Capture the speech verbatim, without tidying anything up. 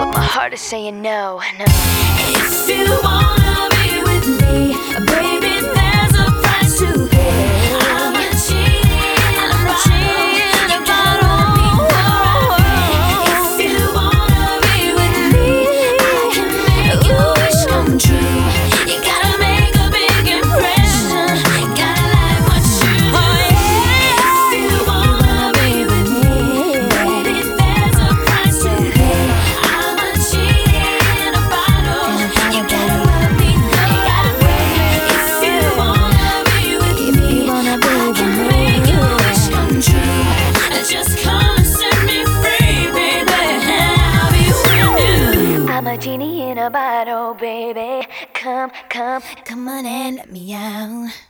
My heart is saying no, no. If you wanna be with me, baby, there's a price to pay. I'm a genie in a bottle. You gotta let me know. If you wanna be with me, I can make your wish come true. You gotta make a big impression. Gotta like what you do. If you wanna be with me, baby, there's a price to pay. I'm a genie in a bottle. You gotta let me know. If you wanna be with me, I can make your wish come true. Just come and set me free, baby. I'll be with you. I'm a genie in a bottle, baby. Come, come, Come on and let me out.